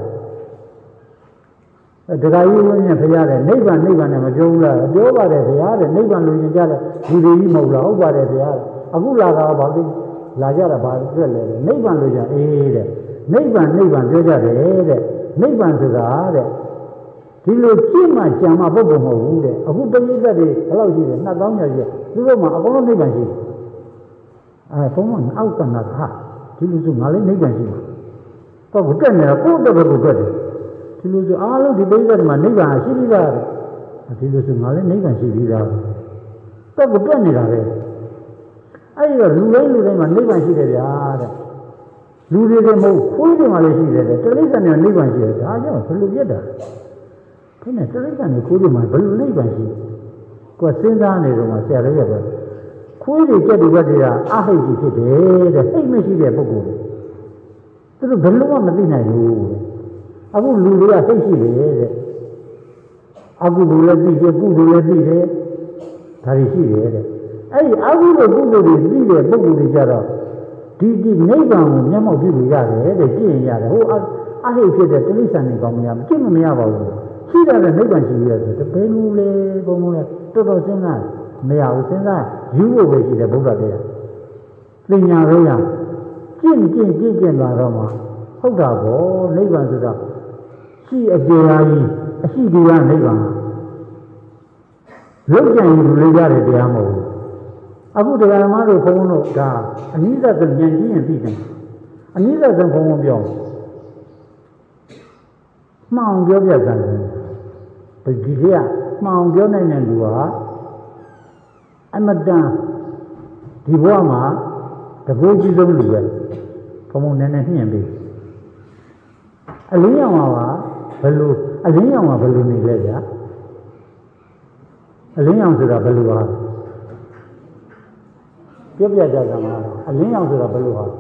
ဒကာကြီးဝင်းမြတ်ဖရားတဲ့နိဗ္ဗာန်နိဗ္ဗာန်နဲ့မပြောဘူးလားပြောပါတယ်ဖရားတဲ့နိဗ္ဗာန်လို့ရင်ကြတဲ့ဒီတွေကြီးမဟုတ်လားဟုတ်ပါတယ်ဖရားအခုလာတာဘာသိလာကြတာဘာတွေ့လဲနိဗ္ဗာန်လို့ကြအေးတဲ့နိဗ္ဗာန်နိဗ္ဗာန်ပြောကြတယ်တဲ့နိဗ္ဗာန်ဆိုတာတဲ့ဒီလိုကြည့်မှကြံမှပုဂ္ဂိုလ်မဟုတ်ဘူးတဲ့အခုပရိသတ်တွေဘယ်လောက်ရှိတယ်နှစ်သောင်းကျော်ရှိသူတို့မှအကုန်လုံးနိဗ္ဗာန်ရှိတယ်အဲဘုံမအောက်ကနာခဒီလိုဆိုငါလည်းနိဗ္ဗာန်ရှိမှာတော့ဘုတက်နေတာကိုယ့်တော့ဘုတက်တယ်ဒီလိုဆိုအားလုံးဒီပရိသတ်မှာနိဗ္ဗာန်ရှိပြီးသားဒီလိုဆိုငါလည်းနိဗ္ဗာန်ရှိပြီးသားတော့ဘုတက်နေတာပဲအဲ့ဒီတော့လူတိုင်းလူတိုင်းမှာနိဗ္ဗာန်ရှိတယ်ဗျာတဲ့လူတွေတွေမဟုတ်ခွေးတွေမှာလည်းရှိတယ်တဲ့တိရစ္ဆာန်တွေနိဗ္ဗာန်ရှိတယ်ဒါကြောင့်ဘယ်လိုပြတ်တာခင်းနဲ့တိရစ္ဆာန်တွေခွေးတွေမှာဘယ်လိုနိဗ္ဗာန်ရှိကိုယ်စဉ်းစားနေတော့မှဆရာလေးရတယ်ခွေးတွေကြက်တွေဘက်တွေကအဟိတ်ကြီးဖြစ်တယ်တဲ့ဟိတ်မရှိတဲ့ပုဂ္ဂိုလ်သူတို့ဘယ်လိုမှမသိနိုင်ဘူးအခုလူတွေကဟိတ်ရှိတယ်တဲ့အခုလူလည်းသိတယ်ကုလူလည်းသိတယ်ဒါတွေရှိတယ်တဲ့အဲ့ဒီအခုလိုကုလူတွေသိတဲ့ပုဂ္ဂိုလ်တွေကြတော့ဒီဒီနိဗ္ဗာန်ကိုမျက်မှောက်ပြုလို့ရတယ်တဲ့ကြည့်ရင်ရတယ်ဟိုအဟိတ်ဖြစ်တဲ့တိရစ္ဆာန်တွေကောင်းမရကြည့်မမရပါဘူးရှိတယ်နိဗ္ဗာန်ရှိရဆိုတပည့်လူလေဘုံဘုံလေတော်တော်စဉ်းစားမရဘူးစဉ်းစားယူဖို့ပဲရှိတယ်ဘုရားတရားသင်ညာရောရကျင့်ကျင့်ကြည့်ကြင်လာတော့မှဟုတ်တာပေါ့နိဗ္ဗာန်ဆိုတာရှိအကျေရာကြီးအရှိတရားနိဗ္ဗာန်လောက်ကြံယူလို့ရတဲ့တရားမဟုတ်ဘူးအခုတရားဓမ္မတို့ဘုံဘုံတို့ဒါအနိစ္စကဉာဏ်ကြီးရင်သိတယ်အနိစ္စကဘုံဘုံပြောမှောင်ပြောပြကြတယ်ဒီကမှောင်ပြောနိုင်တဲ့လူဟာအမတန်ဒီဘဝမှာတကူကြီးဆုံးလူပဲဘုံဘုံနည်းနည်းညှင်ပြီးအလင်းရောင်ကဘယ်လိုအလင်းရောင်ကဘယ်လိုနေလဲဗျာအလင်းရောင်ဆိုတာဘယ်လိုဟာပြပြကြကြမှာအလင်းရောင်ဆိုတာဘယ်လိုဟာ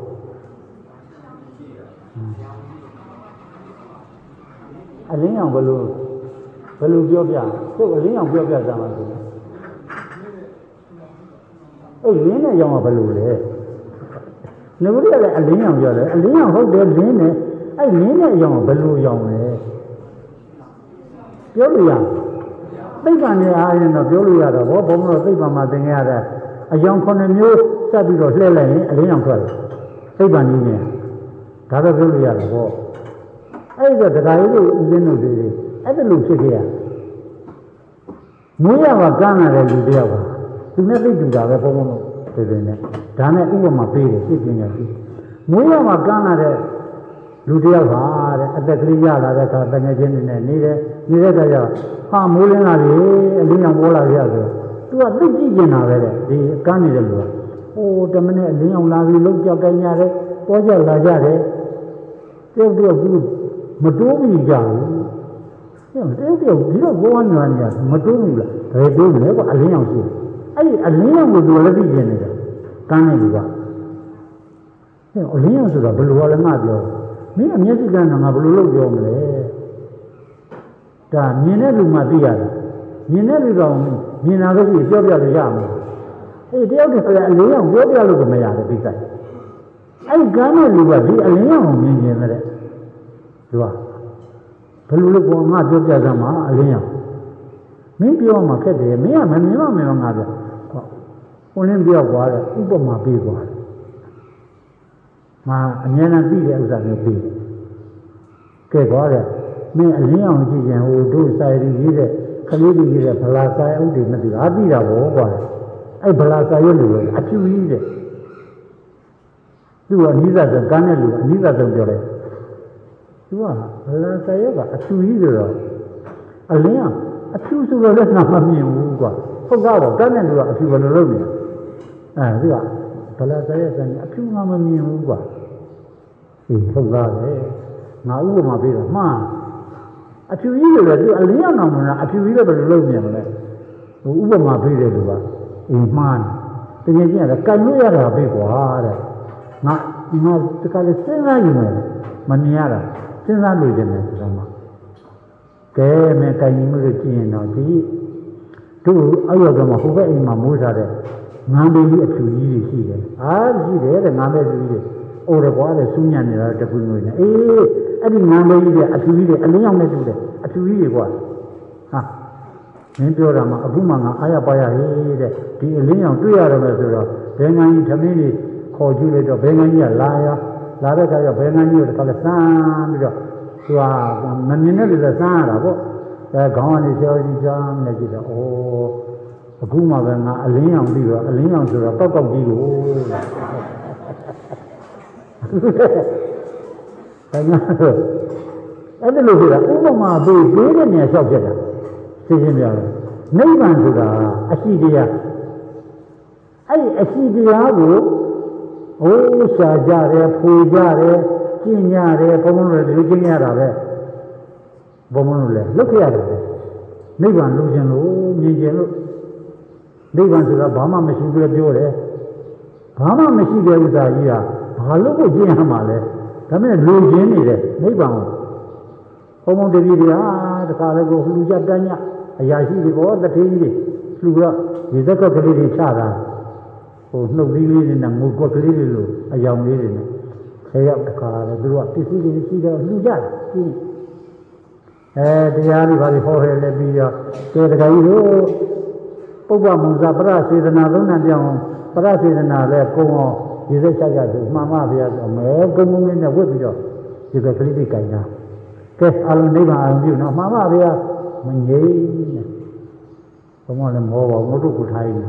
အလင်းရောင်ဘယ်လိုဘယ်လိုပြောပြသူ့အလင်းရောင်ပြောပြကြမှာဆိုအဲ့လင်းနဲ့ရောင်ကဘယ်လိုလဲငါတို့ကလည်းအလင်းရောင်ပြောတယ်အလင်းရောင်ဟုတ်တယ်လင်းနဲ့အဲ့လင်းနဲ့ရောင်ကဘယ်လိုရောင်လဲပြောလို့ရသိပ္ပံနဲ့အားရင်တော့ပြောလို့ရတော့ဘောဘုံတော့သိပ္ပံမှာသင်ခဲ့ရတဲ့အယောင်ခုနှစ်မျိုးစပ်ပြီးတော့လှည့်လိုက်ရင်အလင်းရောင်ထွက်တယ်သိပ္ပံနည်းနဲ့ဒါတော့ပြောလို့ရတော့ဘောအဲ့ဒါတရားရေးလို့ဦးဇင်းတို့တွေအဲ့ဒါလို့ဖြစ်ခဲ့ရမွေးရမှာကမ်းလာတဲ့လူတယောက်ပါသူနဲ့သိတူတာပဲဘုံဘုံတို့ဒီလိုနဲ့ဒါနဲ့ဥပမာပေးတယ်ဖြစ်ပြနေပြီမွေးရမှာကမ်းလာတဲ့လူတယောက်ပါတဲ့အသက်ကလေးရလာတဲ့အခါတငယ်ချင်းတွေနဲ့နေတယ်နေတဲ့အခါကျဟာမိုးလင်းလာပြီအလင်းရောင်ပေါ်လာရဆိုသူကသိကြည့်ကျင်တာပဲတဲ့ဒီကမ်းနေတဲ့လူကဟိုတမနဲ့အလင်းရောင်လာပြီလုံးကြောက်ကိုင်းရတယ်ပေါ်ကြလာကြတယ်ပြုတ်ပြုတ်သူမတိုးမိကြဘူးဟဲ့တဲတဲဒီတော့ဘောဝါညာညာမတိုးဘူးလားဘယ်တိုးမလဲကွာအလင်းရောင်ရှိအဲ့ဒီအလင်းရောင်ကိုသူလည်းသိကျင်နေတယ်ကမ်းနေလူကဟဲ့အလင်းရောင်ဆိုတော့ဘယ်လိုလဲငါပြောမင်းအမျက်စိကန်းကငါဘယ်လိုလုပ်ပြောမလဲဒါမြင်တဲ့လူမှသိရတယ်မြင်တဲ့လူတော့မြင်တာပဲကြီးပြောပြလို့ရမှာအေးတယောက်တည်းအလင်းရောင်ပြောပြလို့ကမရတဲ့ကိစ္စအဲ့ကမ်းတဲ့လူကဒီအလင်းရောင်ကိုမြင်ကျင်တဲ့သူကဘယ်လိုလဲကောငါပြောပြစမ်းမှာအလင်းရောင်မင်းပြောမှခက်တယ်မင်းကမမြင်မှမမြင်မှငါပြောဟောဟိုလင်းပြောကွာတဲ့ဥပမာပေးကွာငါအမြဲတမ်းသိတဲ့ဥစ္စာမျိုးပြီးကဲခေါ်တဲ့မင်းအလင်းအောင်ကြည့်ရင်ဟိုတို့စာရီကြီးတဲ့ကလေးတွေကြီးတဲ့ဗလာစာအုပ်တွေမသိဘူးအသိတာဘောကွာအဲ့ဗလာစာရွက်လူအဖြူကြီးတဲ့သူကအနိစ္စဆုံးကမ်းတဲ့လူအနိစ္စဆုံးပြောတယ်သူကဗလာစာရွက်ကအဖြူကြီးဆိုတော့အလင်းအဖြူဆိုတော့လည်းငါမမြင်ဘူးကွာဟုတ်တော့ကမ်းတဲ့လူကအဖြူဘယ်လိုလုပ်နေလဲအဲသူကဗလာစာရွက်ဆိုင်အဖြူငါမမြင်ဘူးကွာအေးဟုတ်သားပဲငါဥပမာပေးတာမှားအဖြူကြီးတွေလည်းသူအလင်းအောင်မှာအဖြူကြီးလည်းဘယ်လိုလုပ်နေမလဲဟိုဥပမာပေးတယ်လူကအေးမှားတယ်တကယ်ကြီးကကန်လို့ရတာပဲကွာတဲ့ငါငါတခါလေစဉ်းစားယူမယ်မမြင်ရတာစဉ်းစားလို့ခြင်းတယ်ဆိုတော့မှကဲမင်းကန်ရင်မလို့ကြည့်ရင်တော့ဒီတို့အောက်ရောက်ကမှဟိုဘက်အိမ်မှာမိုးထားတဲ့ငန်းလေးကြီးအဖြူကြီးတွေရှိတယ်အားရှိတယ်တဲ့ငန်းလေးကြီးတွေအိုးရကွာတဲ့စူးညံ့နေတာတခုမျိုးနဲ့အေးအဲ့ဒီငန်းလေးကြီးတွေအဖြူကြီးတွေအလင်းရောင်နဲ့တူတယ်အဖြူကြီးတွေကွာဟာမင်းပြောတာမှအခုမှငါအားရပါရဟေးတဲ့ဒီအလင်းရောင်တွေ့ရတော့မယ်ဆိုတော့ဘယ်ငန်းကြီးသမင်းကြီးခေါ်ကြည့်လိုက်တော့ဘယ်ငန်းကြီးကလာရောလာတဲ့အခါကျဘယ်ငန်းကြီးကိုတခါလဲစမ်းပြီးတော့သူကမမြင်တဲ့လူကစမ်းရတာပေါ့အဲခေါင်းကနေကြောကြီးကြောင်းနေကြည့်တော့အိုးအခုမှပဲငါအလင်းရောင်ပြီးတော့အလင်းရောင်ဆိုတော့တောက်တောက်ကြီးကိုအဲ့ဒါအဲ့ဒါလို့ဆိုတာဥပမာပေးပေးတဲ့နေရာလျှောက်ပြတာသိချင်းပြတယ်နိဗ္ဗာန်ဆိုတာအရှိတရားအဲ့ဒီအရှိတရားကိုဟိုးရှာကြတယ်ဖွေကြတယ်ကျင့်ကြတယ်ဘုံဘုံတွေဒီကျင့်ရတာပဲဘုံဘုံတွေလည်းလွတ်ခဲ့ရတယ်နိဗ္ဗာန်လို့ခြင်းလို့မြင်ခြင်းလို့နိဗ္ဗာန်ဆိုတာဘာမှမရှိဘူးပြောတယ်ဘာမှမရှိတဲ့ဥစ္စာကြီးကဘာလို့ကိုကျင့်ရမှာလဲဒါမဲ့လူချင်းနေတယ်နိဗ္ဗာန်ကိုဘုံဘုံတတိတွေဟာတခါလေကိုလူကြတန်းညအရာရှိတွေဘောတထေးကြီးတွေလူတော့ဒီသက်ကကလေးတွေချတာဟိုနှုတ်လေးလေးနဲ့ငိုကွက်ကလေးတွေလိုအယောင်လေးတွေနဲ့ဆယ်ယောက်တခါလေသူတို့ကပစ္စည်းတွေရှိတော့လူကြတယ်အဲတရားတွေဘာတွေဟောရဲလဲပြီးတော့ကဲတခါကြီးတို့ပုပ္ပမုံဇာပရစေတနာသုံးဏပြောင်းပရစေတနာလဲကုံအောင်ဒီစိတ်ချကြသူမှန်ပါဗျာဆိုမဲကုံကုံလေးနဲ့ဝတ်ပြီးတော့ဒီကကလေးတွေကင်တာကဲအလုံးနိဗ္ဗာန်အောင်ပြုနော်မှန်ပါဗျာမငြိမ့်နဲ့ဘုံမလည်းမောပါငုတ်တို့ကိုထားရင်း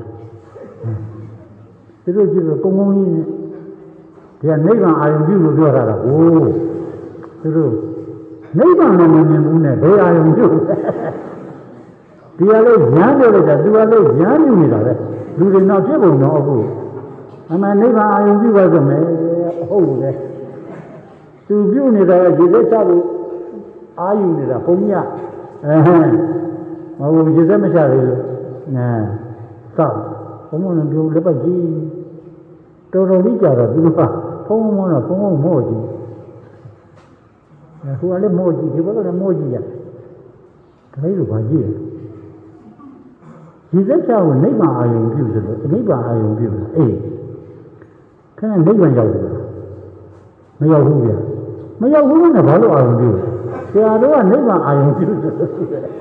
သူတို့ကြည့်တော့ကုံကုံလေးနဲ့ဒီကနိဗ္ဗာန်အာရုံပြုလို့ပြောတာကဟိုးသူတို့နိဗ္ဗာန်လည်းမမြင်ဘူးနဲ့ဘယ်အာရုံပြုဒီကလေးညားပြောလိုက်တာသူကလေးညားနေနေတာပဲလူတွေတော့ဖြစ်ပုံတော့အခုအမှန်နိဗ္ဗာန်အာရုံပြုပါဆိုမယ်ဟုတ်လို့ပဲသူပြုတ်နေတာရေသက်ချလို့အာယူနေတာဘုန်းကြီးကအဲမဟုတ်ရေသက်မချသေးလို့နဲစောက်ဘုံဘုံလည်းပြုတ်လက်ပတ်ကြီးတော်တော်လေးကြာတော့သူကဖုံးဖုံးတော့ဖုံးဖုံးမို့ကြီးအဲဟိုကလည်းမို့ကြီးဒီဘက်ကလည်းမို့ကြီးရဒါလေးလိုပါကြီးရေသက်ချကိုနိဗ္ဗာန်အာယုံပြုဆိုလို့နိဗ္ဗာန်အာယုံပြုလို့အေးခဏနိဗ္ဗာန်ရောက်တယ်မရောက်ဘူးဗျမရောက်ဘူးနဲ့ဘာလို့အာယုံပြုဆရာတို့ကနိဗ္ဗာန်အာယုံပြုဆိုလို့ရှိတယ်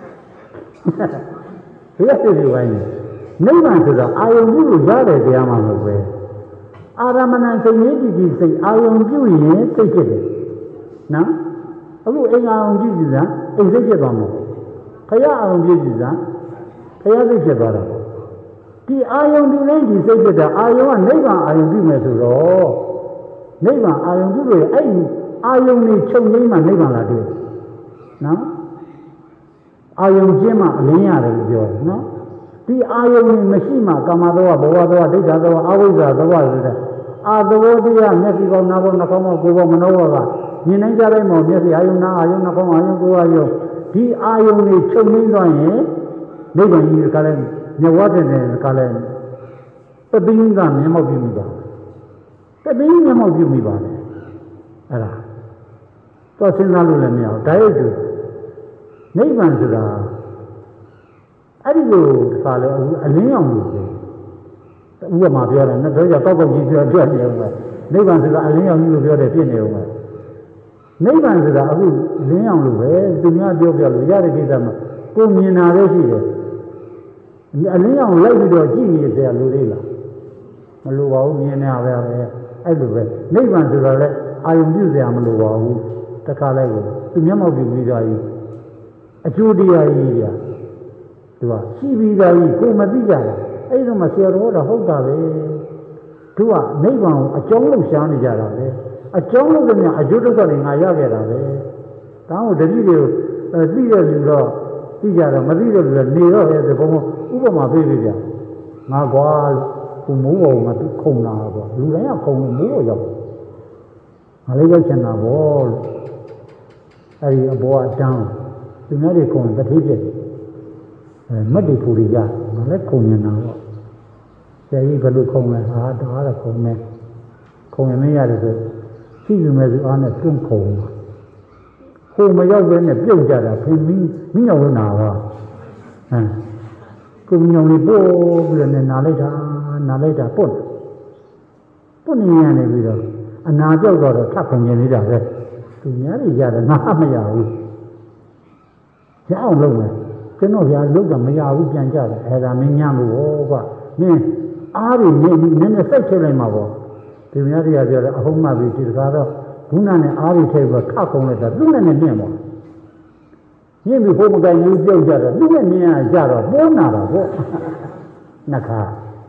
ဘယ်လိုဒီဝိုင်းလဲနိဗ္ဗာန်ဆိုတာအာယုံပြုလို့ရတယ်တရားမှမဟုတ်ပဲအာရမဏစိတ်ရေးကြည့်ကြည့်စိတ်အာယုံပြုရင်စိတ်ဖြစ်တယ်နော်အခုအိမ်အာယုံပြုကြည့်စမ်းအိမ်စိတ်ဖြစ်သွားမှာခရအာယုံပြုကြည့်စမ်းခရစိတ်ဖြစ်သွားတာဒီအာယုံပြုလိုက်ဒီစိတ်ဖြစ်တာအာယုံကနိဗ္ဗာန်အာယုံပြုမယ်ဆိုတော့နိဗ္ဗာန်အာယုံပြုလို့အဲ့ဒီအာယုံนี่ချုပ်ငိမ့်မှနိဗ္ဗာန်လာတွေ့နော်အာယုံချင်းမှအလင်းရတယ်လို့ပြောတယ်နော်ဒီအာယုံนี่မရှိမှကာမသောဘဝသောဒိဋ္ဌသောအဝိဇ္ဇာသောဆိုတဲ့အာသဘောတရားမျက်စိကောနာဘောနှာခေါင်းကောကိုယ်ကောမနောဘောကမြင်နိုင်ကြတဲ့မောမျက်စိအာယုံနာအာယုံနှာခေါင်းအာယုံကိုယ်အာယုံဒီအာယုံนี่ချုပ်ငိမ့်သွားရင်နိဗ္ဗာန်ကြီးကလည်းမြတ်ဝါတဲ့နဲ့ကလည်းတပိင်းကမျက်မှောက်ပြုမိပါတပိင်းမျက်မှောက်ပြုမိပါတယ်အဲ့ဒါတော့စဉ်းစားလို့လည်းမရဘူးဒါရိုက်သူနိဗ္ဗာန်ဆိုတာအဲ့ဒီလိုဒီကလည်းအလင်းရောင်လို့ပြောဥပမာပြောတယ်နော်တို့ကြောက်ကောက်ကောက်ကြီးပြောပြောနေအောင်ပဲနိဗ္ဗာန်ဆိုတာအလင်းရောင်ကြီးလို့ပြောတယ်ပြည့်နေအောင်ပဲနိဗ္ဗာန်ဆိုတာအခုလင်းရောင်လို့ပဲသူများပြောပြောလို့ရတဲ့ကိစ္စမှာကိုမြင်တာပဲရှိတယ်အလင်းရောင်လိုက်ပြီးတော့ကြည့်နေကြရလို့သေးလားမလိုပါဘူးမြင်နေတာပဲအဲ့လိုပဲနိဗ္ဗာန်ဆိုတာလည်းအာယုံပြုစရာမလိုပါဘူးတခါလိုက်ကိုသူမျက်မှောက်ပြုပြီးသားကြီးအကျိုးတရားကြီးကြီးသူကရှိပြီးသားကြီးကိုမသိကြဘူးအဲ့ဒါမှဆရာတော်ကဟုတ်တာပဲသူကနိဗ္ဗာန်ကိုအကြောင်းလို့ရှားနေကြတာပဲအကြောင်းလို့ကများအကျိုးဒုက္ခတွေငါရခဲ့တာပဲဒါကိုတတိတွေကိုသိရလူတော့သိကြတော့မသိတဲ့လူကနေတော့ရဲ့ဘုံဥပမာပေးပြကြငါကွာကိုမိုးပေါ်မှာသူခုံလာတော့လူတိုင်းကခုံလို့မိုးပေါ်ရောက်ငါလေးရောက်ချင်တာဗောလို့အဲ့ဒီအဘောအတန်းသူများတွေခုံတတိပြည့်အဲမတ်တီဖူရီကြငါလည်းခုံနေတာဗောဆရာကြီးဘယ်လိုခုံလဲဟာတော့ဟာခုံနေခုံရမရတယ်ဆိုရှိယူမယ်ဆိုအားနဲ့တွန်းခုံဟိုမရောက်ပဲနဲ့ပြုတ်ကြတာဖင်မင်းမင်းရောက်နာပါဟမ်ကိုညောင်လေးပို့ပြီးတော့နာလိုက်တာနာလိုက်တာပုတ်ပုတ်နေရနေပြီးတော့အနာပြောက်တော့ထပ်ခုံနေသေးတာပဲသူများတွေရတယ်ငါမရဘူးရအောင်လုပ်မယ်ကျွန်တော်ဗျာလုပ်တာမရဘူးပြန်ကြတယ်အဲ့ဒါမင်းညမို့ဟောကွာမင်းအားတွေနေနည်းနည်းစိတ်ထည့်လိုက်မှာပေါ့ဒီများတွေကပြောတယ်အဟုတ်မှပြီဒီတကားတော့ဘုနာနဲ့အားတွေထည့်ပြီးခတ်ကုန်လိုက်တာသူ့နဲ့နဲ့မြင်ပါမြင်ပြီးဘုံမကင်ကြီးပြုတ်ကြတော့သူ့နဲ့မြင်ရကြတော့ပိုးနာတာပေါ့နှခါ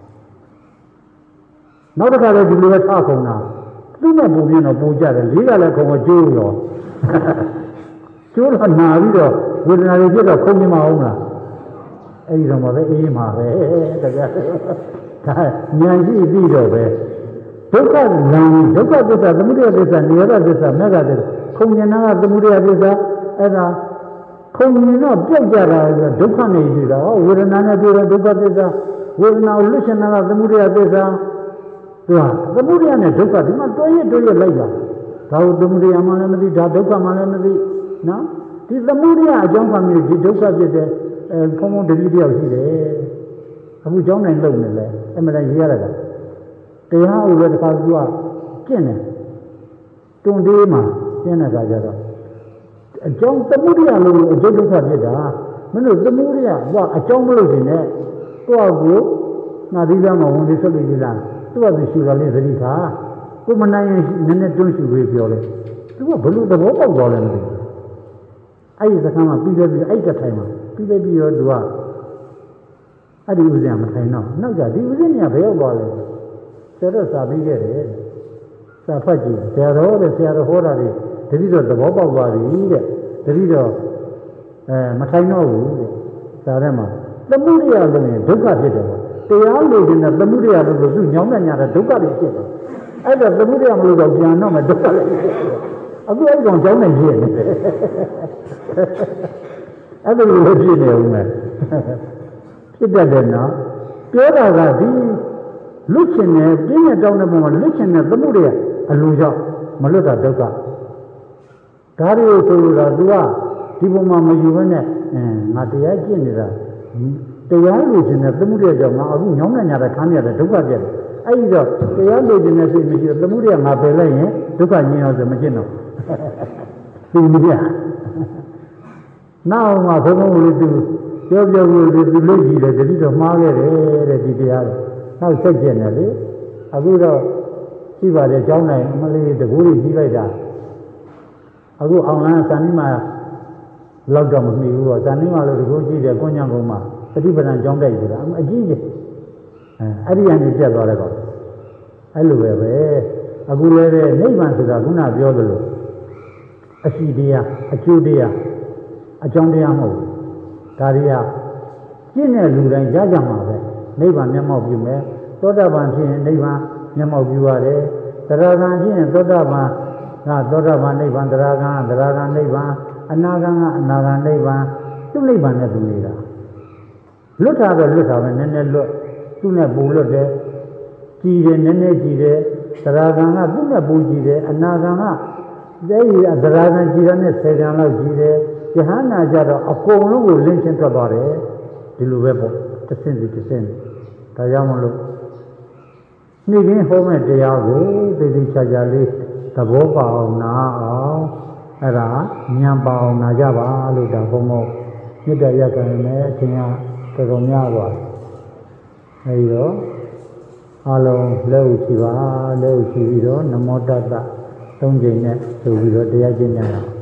နောက်တစ်ခါလည်းဒီလိုပဲထခုံတာသူ့နဲ့ပုံပြင်းတော့ပိုးကြတယ်လေးကလည်းခုံအကျိုးရောကျိုးတော့နာပြီးတော့ဝေဒနာတွေပြတော့ခုံနေမအောင်လားအဲ့ဒီတော့မှပဲအေးမှာပဲတရားဒါဉာဏ်ရှိပြီးတော့ပဲဒုက္ခလမ်းဒုက္ခသစ္စာသမုဒယသစ္စာနိရောဓသစ္စာမဂ္ဂသစ္စာခုံဉာဏကသမုဒယသစ္စာအဲ့ဒါခုံဉာဏတော့ပြုတ်ကြတာဒုက္ခနဲ့ရှိတာဟောဝေဒနာနဲ့ပြောတဲ့ဒုက္ခသစ္စာဝေဒနာကိုလွတ်ရှင်တာကသမုဒယသစ္စာသူကသမုဒယနဲ့ဒုက္ခဒီမှာတွဲရတွဲရလိုက်တာဒါကိုသမုဒယမှလည်းမသိဒါဒုက္ခမှလည်းမသိနော်ဒီသမုဒယအကြောင်းခံပြီးဒီဒုက္ခဖြစ်တဲ့အဲဘုံဘုံတတိတယောက်ရှိတယ်အခုကျောင်းနိုင်လုံနေလဲအဲ့မလည်းရေးရတာတရားဥပဒေတစ်ခါသူကကျင့်တယ်တွန်တေးမှာကျင့်တဲ့အခါကျတော့အကြောင်းသမုဒယလို့အကျိုးဒုက္ခဖြစ်တာမင်းတို့သမုဒယကအကြောင်းမလို့ရှင်နဲ့ကိုယ့်ကိုငါဒီကမှာဝင်ပြီးဆက်ပြီးလားသူကသူရှူတာလေးသတိထားကိုမနိုင်ရင်နည်းနည်းတွန်းရှူပြီးပြောလဲသူကဘလို့သဘောပေါက်သွားလဲမသိဘူးအဲ့ဒီစကားမှာပြီးတယ်ပြီးအဲ့တထိုင်မှာပြီးတယ်ပြီးတော့သူကအဲ့ဒီဥစဉ်မထိုင်တော့နောက်ကြဒီဥစဉ်ကဘယ်ရောက်သွားလဲဆရာတော်စာပြီးခဲ့တယ်စာဖတ်ကြည့်ဆရာတော်တဲ့ဆရာတော်ဟောတာတွေတတိတော့သဘောပေါက်သွားပြီတဲ့တတိတော့အဲမထိုင်တော့ဘူးတဲ့စာထဲမှာသမုဒယလို့ရင်ဒုက္ခဖြစ်တယ်တရားလို့ရင်သမုဒယလို့သူညောင်းတဲ့ညာတဲ့ဒုက္ခတွေဖြစ်တယ်အဲ့ဒါသမုဒယမလို့တော့ပြန်တော့မှဒုက္ခလည်းဖြစ်တယ်အခုအဲ့ကောင်ကြောင်းနေဖြစ်နေတယ်အဲ့လိုလိုဖြစ်နေဦးမယ်ဖြစ်တတ်တယ်နော်ပြောတာကဒီလွတ်ချင်တယ်ပြင်းရတောင်းတဲ့ပုံမှာလွတ်ချင်တဲ့သမှုတွေအလိုကြောင့်မလွတ်တာဒုက္ခဒါတွေကိုဆိုလိုတာ तू ကဒီပုံမှာမယူဘဲနဲ့အင်းငါတရားကျင့်နေတာတရားလိုချင်တဲ့သမှုတွေကြောင့်ငါအခုညောင်းနေကြတဲ့ခန်းရတဲ့ဒုက္ခပြတ်တယ်အဲ့ဒီတော့တရားလိုချင်တဲ့စိတ်မရှိတော့သမှုတွေကငါပယ်လိုက်ရင်ဒုက္ခညင်အောင်ဆိုမကျင့်တော့သူမပြနောက်မှဘုံဘုံလေးသူပြောပြောလို့သူလို့ကြည့်တယ်တတိတော့မှားခဲ့တယ်တဲ့ဒီတရားတော့နောက်ဆက်ကျင်တယ်လေအခုတော့ရှိပါတယ်ကျောင်းနိုင်အမလေးတကူကြီးကြီးလိုက်တာအခုအောင်လန်းစံနေမှာလောက်တော့မမီဘူးပေါ့စံနေမှာလို့တကူကြီးတယ်ကွန်ညံကုန်းမှာပฏิပဒံကျောင်းတိုက်ဆိုတာအကြီးကြီးအဲအဲ့ဒီကနေပြတ်သွားတယ်ကောအဲ့လိုပဲပဲအခုလည်းတဲ့နိဗ္ဗာန်ဆိုတာခုနပြောသလိုအရှိတရားအကျိုးတရားအကြောင်းတရားမဟုတ်ဘူးဒါတွေကကျင့်တဲ့လူတိုင်းရကြမှာပဲနိဗ္ဗာန်မျက်မှောက်ပြုမယ်သောတာပန်ဖြစ်ရင်နိဗ္ဗာန်မျက်မှောက်ပြုရတယ်သရဂံဖြစ်ရင်သောတာပန်ကသောတာပန်နိဗ္ဗာန်သရဂံသရဂံနိဗ္ဗာန်အနာဂံကအနာဂံနိဗ္ဗာန်သူ့နိဗ္ဗာန်နဲ့သူနေတာလွတ်တာတော့လွတ်တာပဲနည်းနည်းလွတ်သူ့နဲ့ပူလွတ်တယ်ကြည်တယ်နည်းနည်းကြည်တယ်သရဂံကသူ့နဲ့ပူကြည်တယ်အနာဂံကအဲဒီသရဂံကြည်တဲ့နဲ့ဆယ်ကံလောက်ကြည်တယ်ယဟနာကြတော့အကုန်လုံးကိုလင်းချင်းထွက်သွားတယ်ဒီလိုပဲပေါ့တစ်ဆင့်စီတစ်ဆင့်ဒါကြောင့်မလို့နေ့ကင်းဟောမဲ့တရားကိုသိသိချာချာလေးသဘောပေါက်အောင်နာအောင်အဲ့ဒါဉာဏ်ပေါအောင်နာကြပါလို့ဒါဘုံမို့မြစ်တရကံနဲ့အချင်းကတော်တော်များသွားအဲဒီတော့အလုံးလက်ဥရှိပါလက်ဥရှိပြီးတော့နမောတတ္တသုံးချိန်နဲ့ဆိုပြီးတော့တရားကျင့်ကြရအောင်